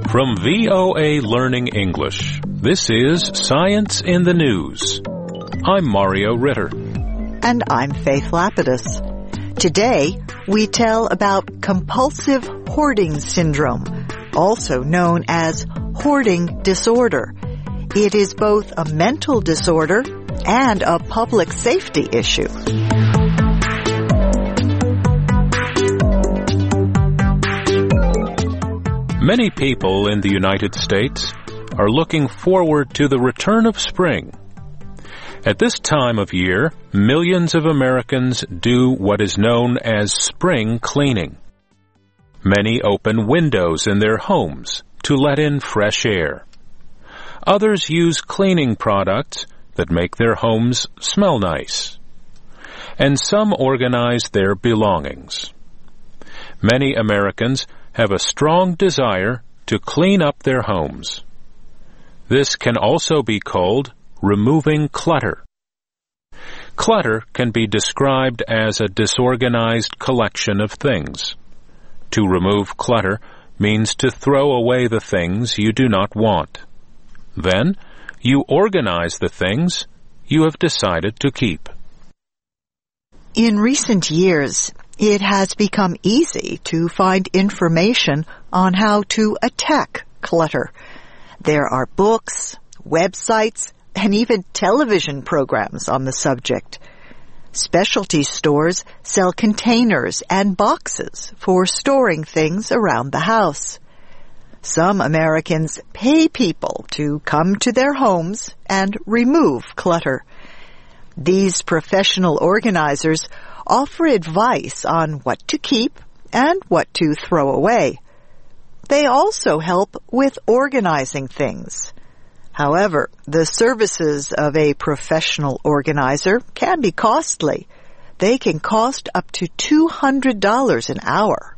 From VOA Learning English, this is Science in the News. I'm Mario Ritter. And I'm Faith Lapidus. Today, we tell about compulsive hoarding syndrome, also known as hoarding disorder. It is both a mental disorder and a public safety issue. Many people in the United States are looking forward to the return of spring. At this time of year, millions of Americans do what is known as spring cleaning. Many open windows in their homes to let in fresh air. Others use cleaning products that make their homes smell nice. And some organize their belongings. Many Americans have a strong desire to clean up their homes. This can also be called removing clutter. Clutter can be described as a disorganized collection of things. To remove clutter means to throw away the things you do not want. Then, you organize the things you have decided to keep. In recent years, it has become easy to find information on how to attack clutter. There are books, websites, and even television programs on the subject. Specialty stores sell containers and boxes for storing things around the house. Some Americans pay people to come to their homes and remove clutter. These professional organizers offer advice on what to keep and what to throw away. They also help with organizing things. However, the services of a professional organizer can be costly. They can cost up to $200 an hour.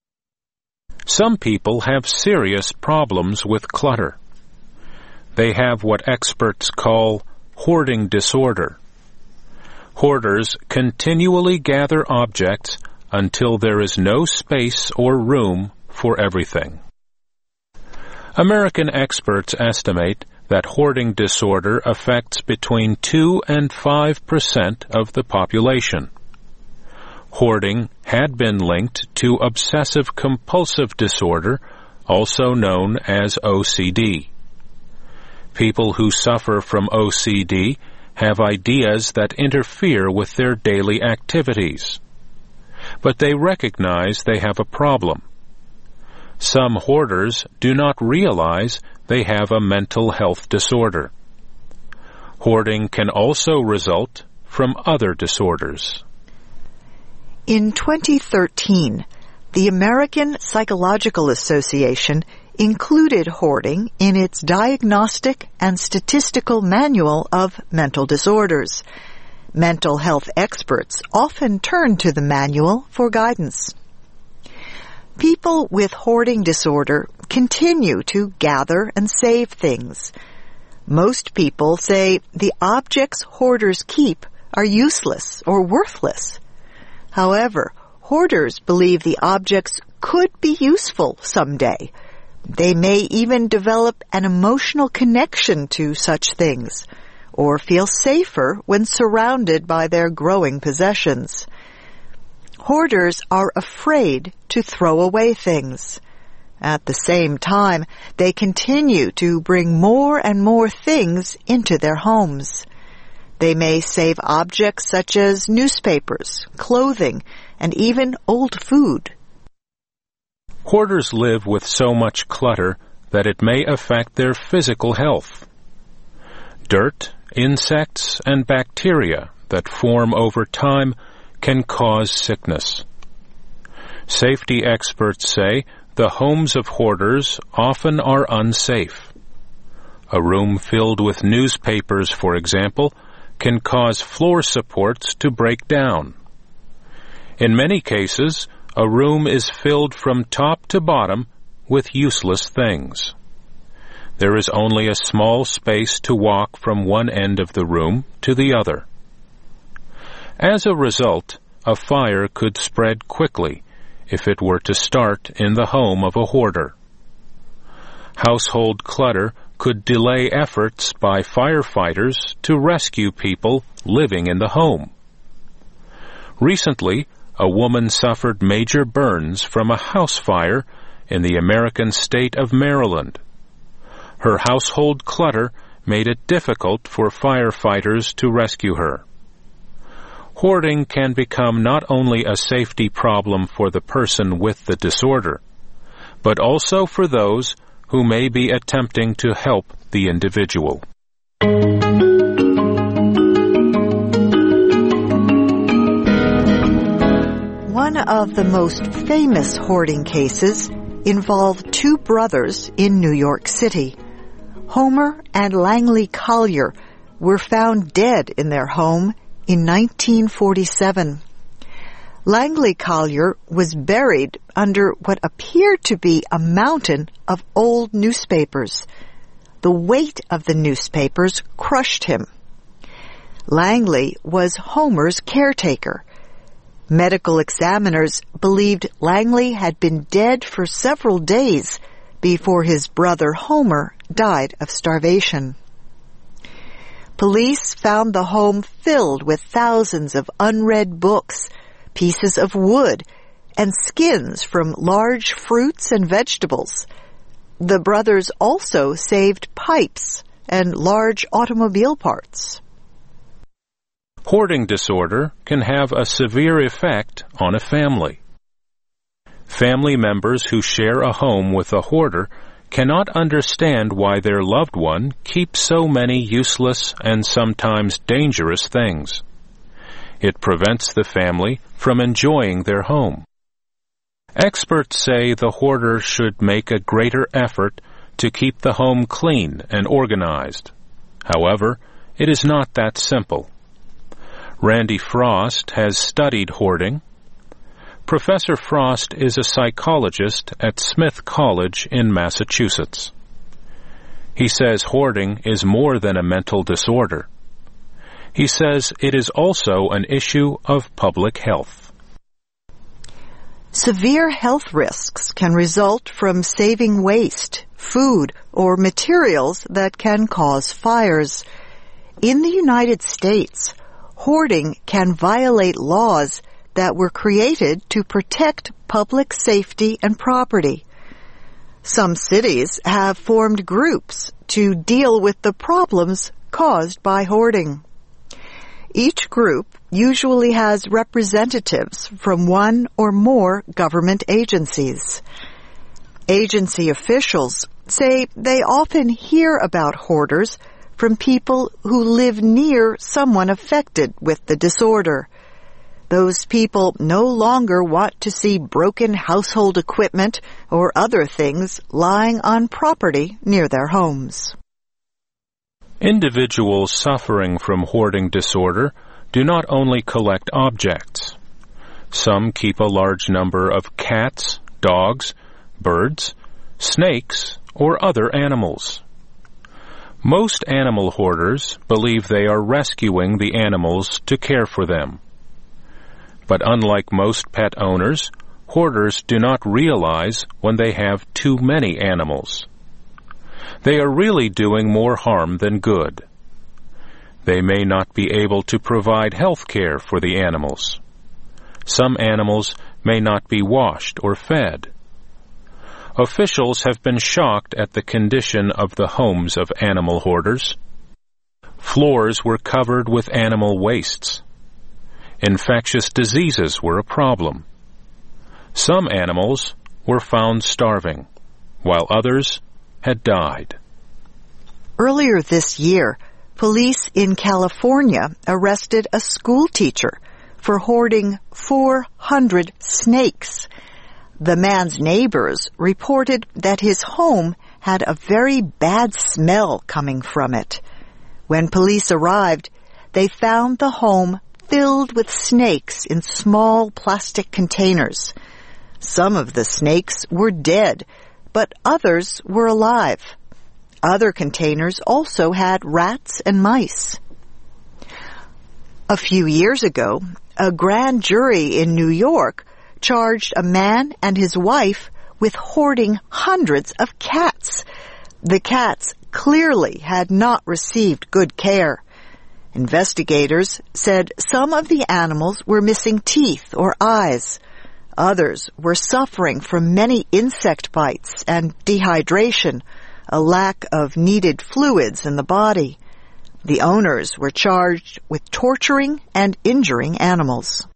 Some people have serious problems with clutter. They have what experts call hoarding disorder. Hoarders continually gather objects until there is no space or room for everything. American experts estimate that hoarding disorder affects between 2 and 5% of the population. Hoarding had been linked to obsessive-compulsive disorder, also known as OCD. People who suffer from OCD have ideas that interfere with their daily activities. But they recognize they have a problem. Some hoarders do not realize they have a mental health disorder. Hoarding can also result from other disorders. In 2013, the American Psychological Association included hoarding in its Diagnostic and Statistical Manual of Mental Disorders. Mental health experts often turn to the manual for guidance. People with hoarding disorder continue to gather and save things. Most people say the objects hoarders keep are useless or worthless. However, hoarders believe the objects could be useful someday. They may even develop an emotional connection to such things, or feel safer when surrounded by their growing possessions. Hoarders are afraid to throw away things. At the same time, they continue to bring more and more things into their homes. They may save objects such as newspapers, clothing, and even old food. Hoarders live with so much clutter that it may affect their physical health. Dirt, insects, and bacteria that form over time can cause sickness. Safety experts say the homes of hoarders often are unsafe. A room filled with newspapers, for example, can cause floor supports to break down. In many cases, a room is filled from top to bottom with useless things. There is only a small space to walk from one end of the room to the other. As a result, a fire could spread quickly if it were to start in the home of a hoarder. Household clutter could delay efforts by firefighters to rescue people living in the home. Recently, a woman suffered major burns from a house fire in the American state of Maryland. Her household clutter made it difficult for firefighters to rescue her. Hoarding can become not only a safety problem for the person with the disorder, but also for those who may be attempting to help the individual. One of the most famous hoarding cases involved two brothers in New York City. Homer and Langley Collier were found dead in their home in 1947. Langley Collier was buried under what appeared to be a mountain of old newspapers. The weight of the newspapers crushed him. Langley was Homer's caretaker. Medical examiners believed Langley had been dead for several days before his brother Homer died of starvation. Police found the home filled with thousands of unread books, pieces of wood, and skins from large fruits and vegetables. The brothers also saved pipes and large automobile parts. Hoarding disorder can have a severe effect on a family. Family members who share a home with a hoarder cannot understand why their loved one keeps so many useless and sometimes dangerous things. It prevents the family from enjoying their home. Experts say the hoarder should make a greater effort to keep the home clean and organized. However, it is not that simple. Randy Frost has studied hoarding. Professor Frost is a psychologist at Smith College in Massachusetts. He says hoarding is more than a mental disorder. He says it is also an issue of public health. Severe health risks can result from saving waste, food, or materials that can cause fires. In the United States, hoarding can violate laws that were created to protect public safety and property. Some cities have formed groups to deal with the problems caused by hoarding. Each group usually has representatives from one or more government agencies. Agency officials say they often hear about hoarders from people who live near someone affected with the disorder. Those people no longer want to see broken household equipment or other things lying on property near their homes. Individuals suffering from hoarding disorder do not only collect objects. Some keep a large number of cats, dogs, birds, snakes, or other animals. Most animal hoarders believe they are rescuing the animals to care for them. But unlike most pet owners, hoarders do not realize when they have too many animals. They are really doing more harm than good. They may not be able to provide health care for the animals. Some animals may not be washed or fed. Officials have been shocked at the condition of the homes of animal hoarders. Floors were covered with animal wastes. Infectious diseases were a problem. Some animals were found starving, while others had died. Earlier this year, police in California arrested a school teacher for hoarding 400 snakes. The man's neighbors reported that his home had a very bad smell coming from it. When police arrived, they found the home filled with snakes in small plastic containers. Some of the snakes were dead, but others were alive. Other containers also had rats and mice. A few years ago, a grand jury in New York charged a man and his wife with hoarding hundreds of cats. The cats clearly had not received good care. Investigators said some of the animals were missing teeth or eyes. Others were suffering from many insect bites and dehydration, a lack of needed fluids in the body. The owners were charged with torturing and injuring animals.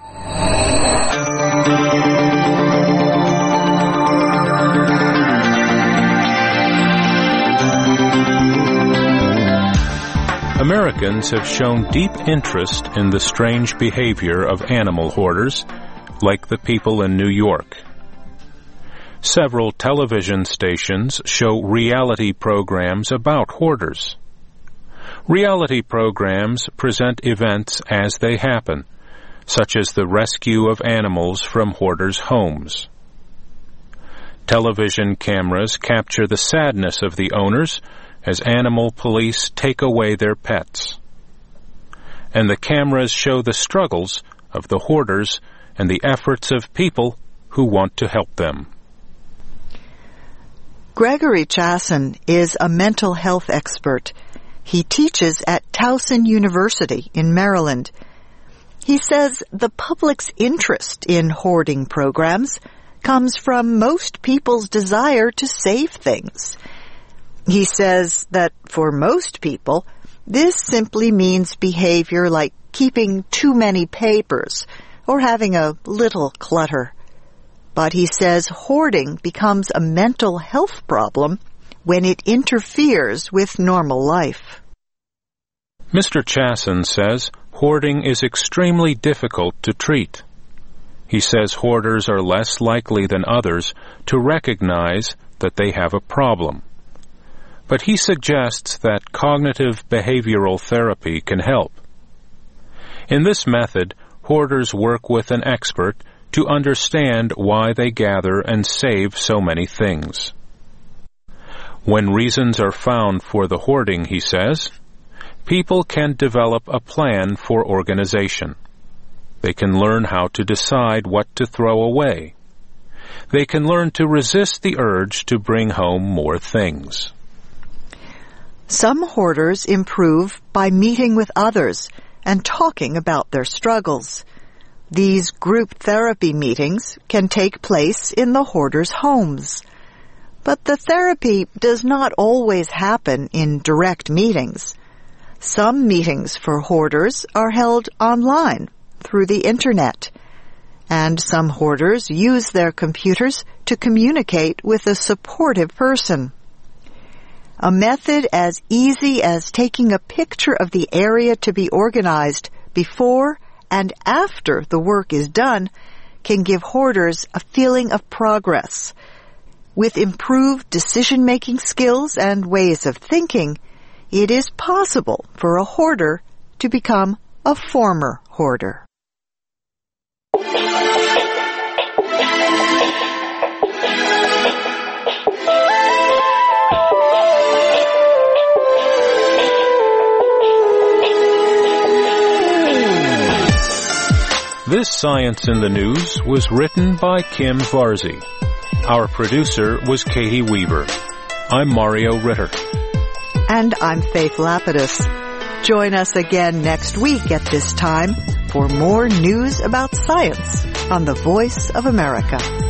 Americans have shown deep interest in the strange behavior of animal hoarders, like the people in New York. Several television stations show reality programs about hoarders. Reality programs present events as they happen, such as the rescue of animals from hoarders' homes. Television cameras capture the sadness of the owners as animal police take away their pets. And the cameras show the struggles of the hoarders and the efforts of people who want to help them. Gregory Chasin is a mental health expert. He teaches at Towson University in Maryland. He says the public's interest in hoarding programs comes from most people's desire to save things. He says that for most people, this simply means behavior like keeping too many papers or having a little clutter. But he says hoarding becomes a mental health problem when it interferes with normal life. Mr. Chasin says hoarding is extremely difficult to treat. He says hoarders are less likely than others to recognize that they have a problem. But he suggests that cognitive behavioral therapy can help. In this method, hoarders work with an expert to understand why they gather and save so many things. When reasons are found for the hoarding, he says, people can develop a plan for organization. They can learn how to decide what to throw away. They can learn to resist the urge to bring home more things. Some hoarders improve by meeting with others and talking about their struggles. These group therapy meetings can take place in the hoarders' homes. But the therapy does not always happen in direct meetings. Some meetings for hoarders are held online through the Internet, and some hoarders use their computers to communicate with a supportive person. A method as easy as taking a picture of the area to be organized before and after the work is done can give hoarders a feeling of progress. With improved decision-making skills and ways of thinking, it is possible for a hoarder to become a former hoarder. This Science in the News was written by Kim Varzi. Our producer was Katie Weaver. I'm Mario Ritter. And I'm Faith Lapidus. Join us again next week at this time for more news about science on the Voice of America.